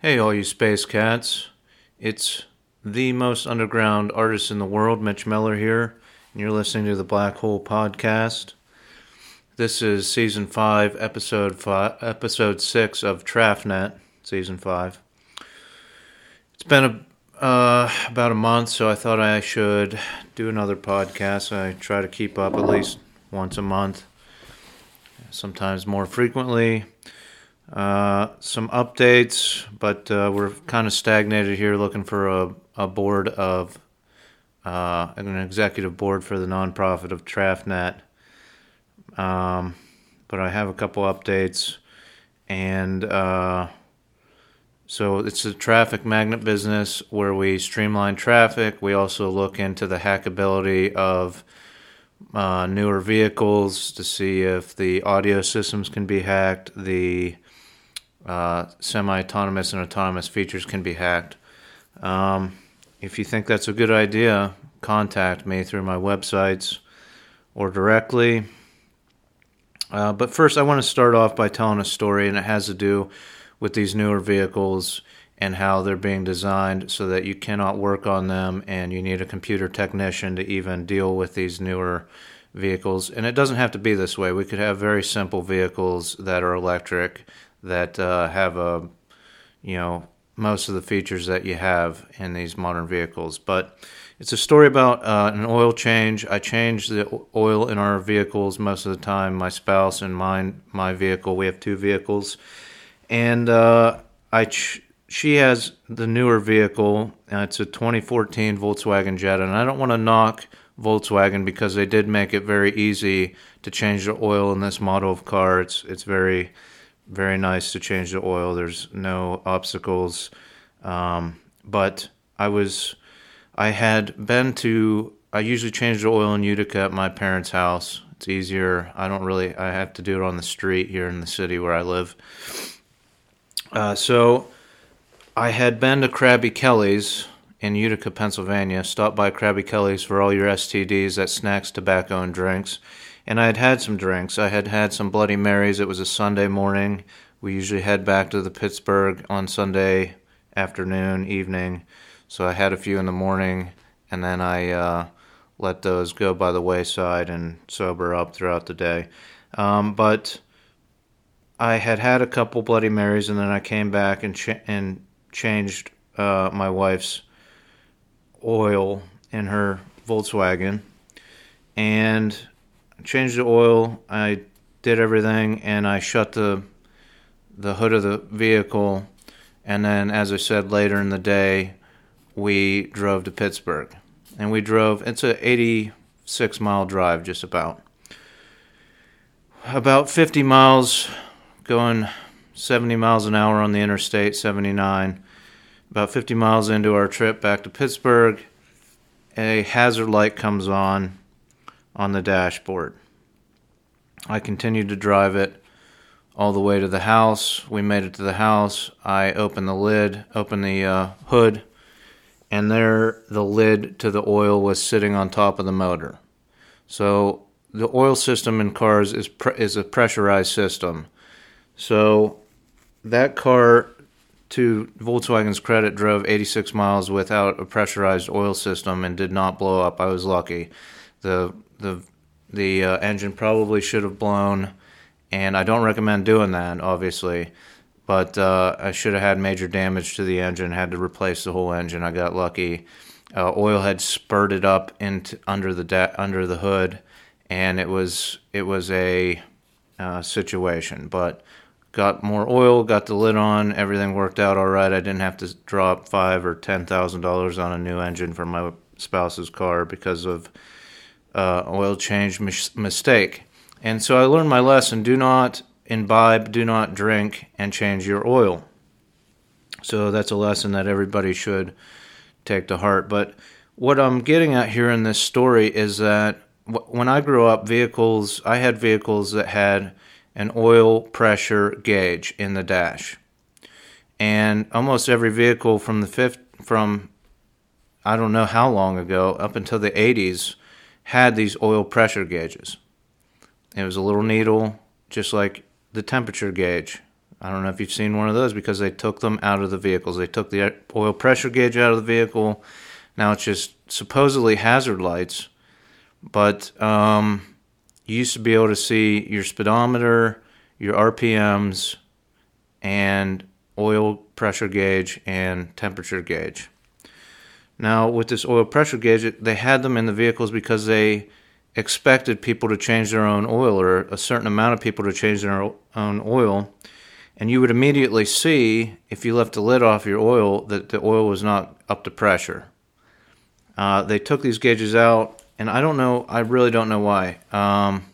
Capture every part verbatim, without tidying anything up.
Hey, all you space cats. It's the most underground artist in the world, Mitch Miller here, and you're listening to the Black Hole Podcast. This is Season five, Episode five, Episode six of TRAFNet, Season five. It's been a, uh, about a month, so I thought I should do another podcast. I try to keep up at least once a month, sometimes more frequently. Uh, some updates, but uh, we're kind of stagnated here looking for a, a board of, uh, an executive board for the nonprofit of TRAFNet. Um, but I have a couple updates, and uh, so it's a traffic magnet business where we streamline traffic. We also look into the hackability of uh, newer vehicles to see if the audio systems can be hacked, the Uh, semi-autonomous and autonomous features can be hacked. Um, if you think that's a good idea, contact me through my websites or directly. Uh, but first, I want to start off by telling a story, and it has to do with these newer vehicles and how they're being designed so that you cannot work on them and you need a computer technician to even deal with these newer vehicles. And it doesn't have to be this way. We could have very simple vehicles that are electric that uh, have a, you know, most of the features that you have in these modern vehicles. But it's a story about uh, an oil change. I change the oil in our vehicles most of the time. My spouse and mine, my vehicle. We have two vehicles, and uh, I ch- she has the newer vehicle. Uh, it's a twenty fourteen Volkswagen Jetta, and I don't want to knock Volkswagen because they did make it very easy to change the oil in this model of car. It's it's very Very nice to change the oil. There's no obstacles. Um, but I was, I had been to, I usually change the oil in Utica at my parents' house. It's easier. I don't really, I have to do it on the street here in the city where I live. Uh, so I had been to Krabby Kelly's in Utica, Pennsylvania. Stopped by Krabby Kelly's for all your S T Ds, that's snacks, tobacco, and drinks. And I had had some drinks. I had had some Bloody Marys. It was a Sunday morning. We usually head back to the Pittsburgh on Sunday afternoon, evening. So I had a few in the morning, and then I uh, let those go by the wayside and sober up throughout the day. Um, but I had had a couple Bloody Marys, and then I came back and ch- and changed uh, my wife's oil in her Volkswagen, and changed the oil. I did everything, and I shut the the hood of the vehicle. And then, as I said, later in the day, we drove to Pittsburgh, and we drove. It's a eighty-six mile drive, just about. About fifty miles, going seventy miles an hour on the Interstate seventy-nine. About fifty miles into our trip back to Pittsburgh, a hazard light comes on on the dashboard. I continued to drive it all the way to the house. We made it to the house. I opened the lid, opened the uh, hood, and there the lid to the oil was sitting on top of the motor. So the oil system in cars is pre- is a pressurized system. So that car, to Volkswagen's credit, drove eighty-six miles without a pressurized oil system and did not blow up. I was lucky. The the the uh, engine probably should have blown, and I don't recommend doing that, obviously, but uh, I should have had major damage to the engine, had to replace the whole engine. I got lucky. Uh, oil had spurted up into under the da- under the hood, and it was it was a uh, situation, but got more oil, got the lid on, everything worked out all right. I didn't have to drop five or ten thousand dollars on a new engine for my spouse's car because of Uh, oil change mis- mistake. And so I learned my lesson. Do not imbibe, do not drink, and change your oil. So that's a lesson that everybody should take to heart. But what I'm getting at here in this story is that w- when I grew up, vehicles, I had vehicles that had an oil pressure gauge in the dash. And almost every vehicle from the fifth, from I don't know how long ago, up until the eighties, had these oil pressure gauges. It was a little needle, just like the temperature gauge I don't know if you've seen one of those, because they took them out of the vehicles. They took the oil pressure gauge out of the vehicle. Now it's just supposedly hazard lights. But um, you used to be able to see your speedometer, your R P Ms, and oil pressure gauge and temperature gauge. Now, with this oil pressure gauge, they had them in the vehicles because they expected people to change their own oil, or a certain amount of people to change their own oil. And you would immediately see, if you left the lid off your oil, that the oil was not up to pressure. Uh, they took these gauges out, and I don't know, I really don't know why. Um,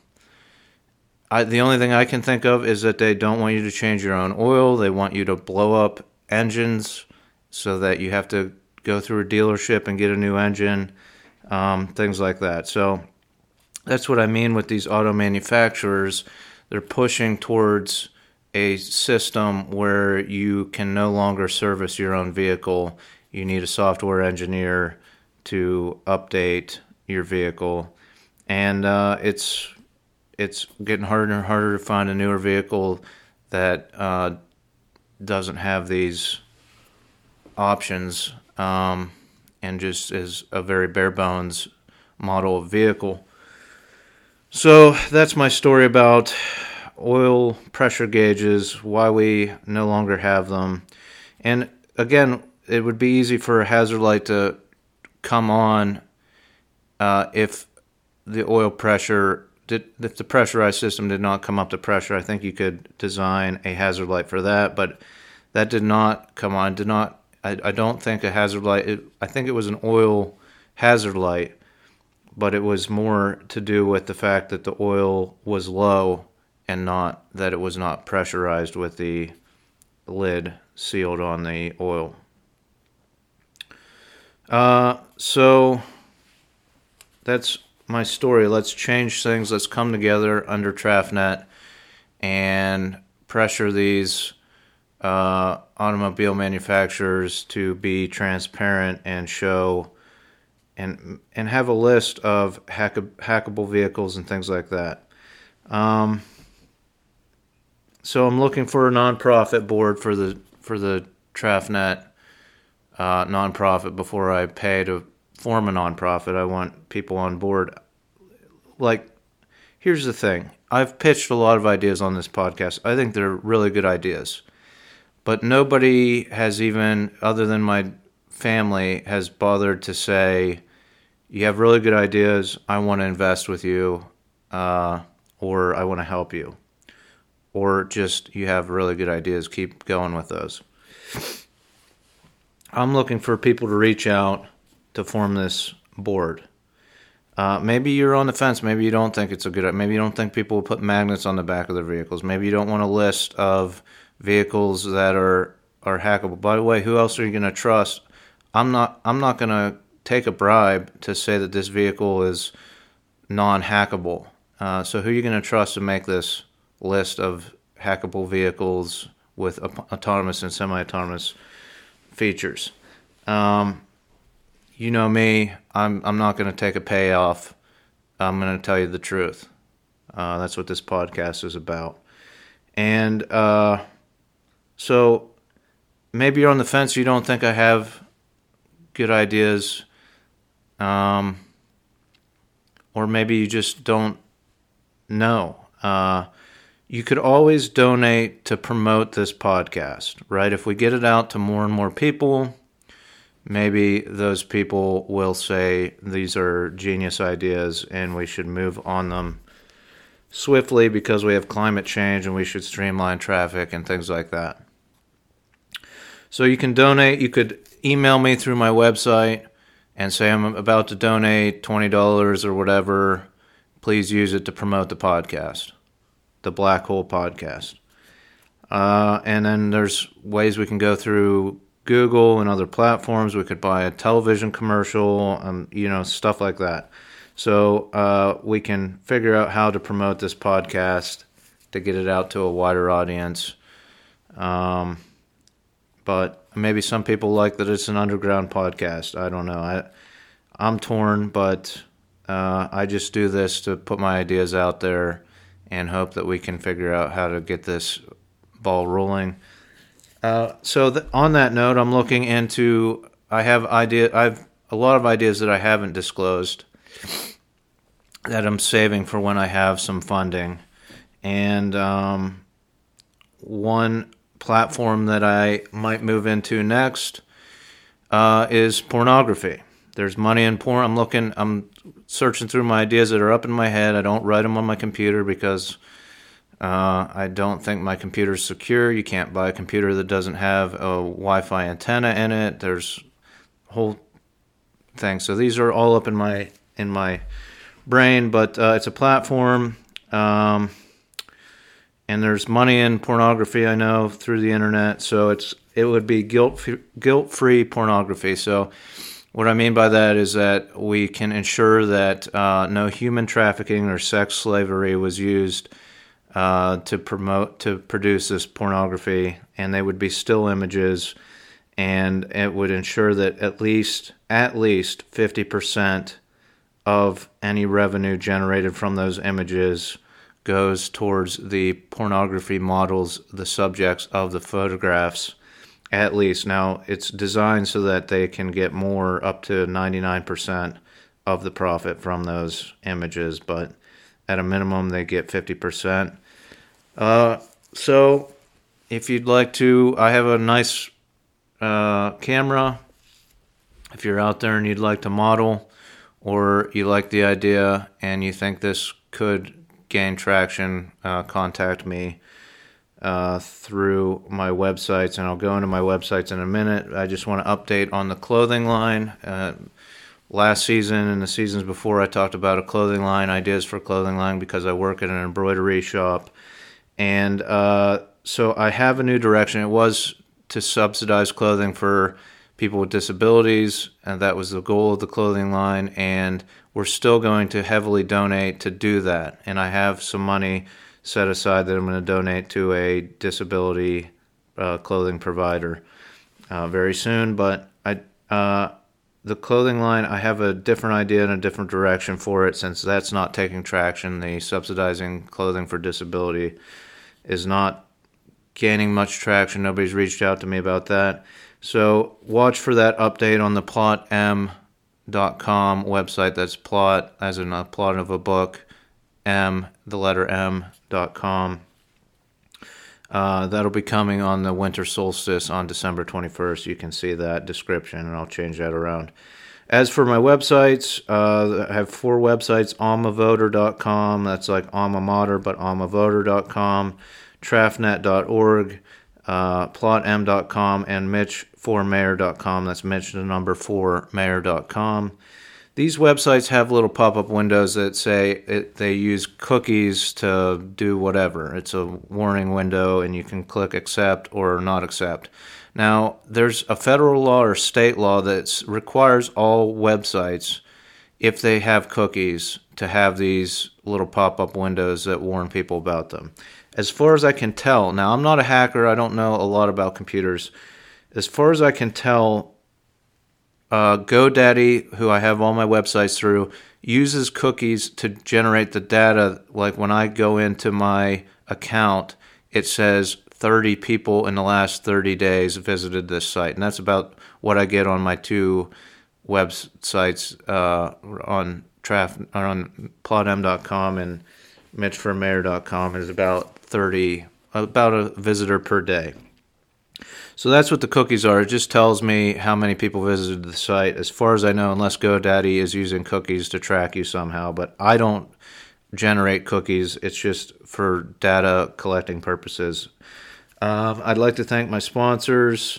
I, the only thing I can think of is that they don't want you to change your own oil. They want you to blow up engines so that you have to go through a dealership and get a new engine, um, things like that. So that's what I mean with these auto manufacturers. They're pushing towards a system where you can no longer service your own vehicle. You need a software engineer to update your vehicle, and uh, it's it's getting harder and harder to find a newer vehicle that uh, doesn't have these options, um, and just is a very bare bones model of vehicle. So that's my story about oil pressure gauges, why we no longer have them. And again, it would be easy for a hazard light to come on uh, if the oil pressure did, if the pressurized system did not come up to pressure. I think you could design a hazard light for that, but that did not come on. Did not. I, I don't think a hazard light. It, I think it was an oil hazard light, but it was more to do with the fact that the oil was low, and not that it was not pressurized with the lid sealed on the oil. Uh, so that's my story. Let's change things. Let's come together under TrafNet and pressure these uh, automobile manufacturers to be transparent and show and and have a list of hack, hackable vehicles and things like that. Um, So I'm looking for a nonprofit board for the for the TrafNet uh, nonprofit before I pay to form a nonprofit. I want people on board. Like, here's the thing. I've pitched a lot of ideas on this podcast. I think they're really good ideas. But nobody has even, other than my family, has bothered to say, you have really good ideas, I want to invest with you, uh, or I want to help you. Or just, you have really good ideas, keep going with those. I'm looking for people to reach out to form this board. Uh, maybe you're on the fence. Maybe you don't think it's a good idea. Maybe you don't think people will put magnets on the back of their vehicles. Maybe you don't want a list of vehicles that are, are hackable. By the way, who else are you going to trust? I'm not, I'm not going to take a bribe to say that this vehicle is non-hackable. Uh, so who are you going to trust to make this list of hackable vehicles with autonomous and semi-autonomous features? Um, you know me, I'm I'm not going to take a payoff. I'm going to tell you the truth. Uh, that's what this podcast is about. And uh, so maybe you're on the fence. You don't think I have good ideas, um, or maybe you just don't know. Uh, You could always donate to promote this podcast, right? If we get it out to more and more people, maybe those people will say these are genius ideas and we should move on them swiftly because we have climate change and we should streamline traffic and things like that. So you can donate. You could email me through my website and say I'm about to donate twenty dollars or whatever. Please use it to promote the podcast. The Black Hole Podcast. Uh, and then there's ways we can go through Google and other platforms. We could buy a television commercial, um, you know, stuff like that. So uh, we can figure out how to promote this podcast to get it out to a wider audience. Um, but maybe some people like that it's an underground podcast. I don't know. I, I'm torn, but uh, I just do this to put my ideas out there and hope that we can figure out how to get this ball rolling. Uh, so th- on that note, I'm looking into. I have idea. I've a lot of ideas that I haven't disclosed that I'm saving for when I have some funding, and um, one platform that I might move into next uh, is pornography. There's money in porn. I'm looking. I'm searching through my ideas that are up in my head. I don't write them on my computer because uh, I don't think my computer's secure. You can't buy a computer that doesn't have a Wi-Fi antenna in it. There's a whole thing. So these are all up in my in my brain. But uh, it's a platform, um, and there's money in pornography. I know through the internet. So it's it would be guilt guilt-free pornography. So what I mean by that is that we can ensure that uh, no human trafficking or sex slavery was used uh, to promote, to produce this pornography, and they would be still images, and it would ensure that at least, at least fifty percent of any revenue generated from those images goes towards the pornography models, the subjects of the photographs. At least. Now, it's designed so that they can get more, up to ninety-nine percent of the profit from those images, but at a minimum, they get fifty percent. Uh, so, if you'd like to, I have a nice uh, camera. If you're out there and you'd like to model, or you like the idea and you think this could gain traction, uh, contact me. Uh, through my websites, and I'll go into my websites in a minute. I just want to update on the clothing line. Uh, last season and the seasons before, I talked about a clothing line, ideas for a clothing line, because I work at an embroidery shop. And uh, so I have a new direction. It was to subsidize clothing for people with disabilities, and that was the goal of the clothing line, and we're still going to heavily donate to do that. And I have some money set aside that I'm going to donate to a disability uh, clothing provider uh, very soon. But I, uh, the clothing line, I have a different idea and a different direction for it, since that's not taking traction. The subsidizing clothing for disability is not gaining much traction. Nobody's reached out to me about that. So watch for that update on the plot m dot com website. That's plot, as in a plot of a book, M, the letter M, dot com. Uh, that'll be coming on the winter solstice on December twenty-first. You can see that description, and I'll change that around. As for my websites, uh, I have four websites: alma voter dot com, that's like alma mater, but alma voter dot com, trafnet dot org, uh, plot m dot com, and mitch four mayor dot com. That's Mitch, the number four, mayor dot com. These websites have little pop-up windows that say it, they use cookies to do whatever. It's a warning window, and you can click accept or not accept. Now, there's a federal law or state law that requires all websites, if they have cookies, to have these little pop-up windows that warn people about them. As far as I can tell, now I'm not a hacker, I don't know a lot about computers. As far as I can tell, Uh, GoDaddy, who I have all my websites through, uses cookies to generate the data. Like when I go into my account, it says thirty people in the last thirty days visited this site. And that's about what I get on my two websites, uh, on traf- on plot m dot com and mitch for mayor dot com, is about thirty, about a visitor per day. So that's what the cookies are. It just tells me how many people visited the site, as far as I know, unless GoDaddy is using cookies to track you somehow. But I don't generate cookies. It's just for data collecting purposes. Uh, I'd like to thank my sponsors,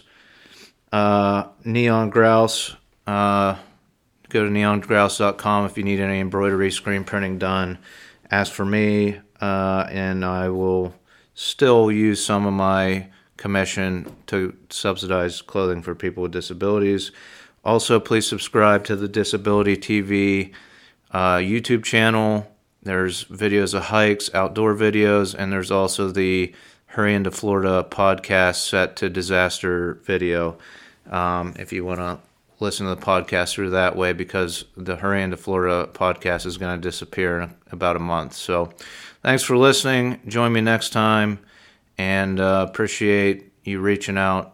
uh, Neon Grouse. Uh, go to neon grouse dot com if you need any embroidery, screen printing done. Ask for me, uh, and I will still use some of my commission to subsidize clothing for people with disabilities. Also, please subscribe to the Disability T V uh, YouTube channel. There's videos of hikes, outdoor videos, and there's also the Hurry Into Florida podcast set to disaster video. Um, if you want to listen to the podcast through that way, because the Hurry Into Florida podcast is going to disappear in about a month. So thanks for listening. Join me next time. and uh, appreciate you reaching out